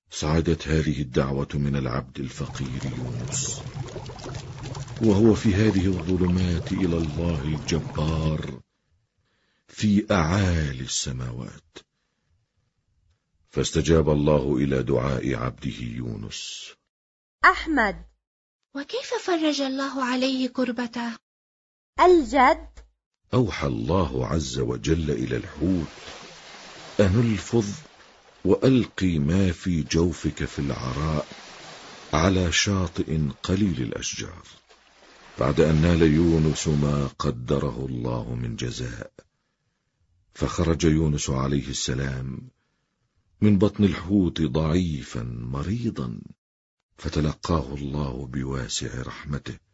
صعدت هذه الدعوة من العبد الفقير يونس، وهو في هذه الظلمات إلى الله الجبار في أعالي السماوات. فاستجاب الله إلى دعاء عبده يونس. أحمد: وكيف فرج الله عليه كربته؟ الجد: أوحى الله عز وجل إلى الحوت أن الفظ وألقي ما في جوفك في العراء على شاطئ قليل الأشجار، بعد أن نال يونس ما قدره الله من جزاء. فخرج يونس عليه السلام من بطن الحوت ضعيفا مريضا، فتلقاه الله بواسع رحمته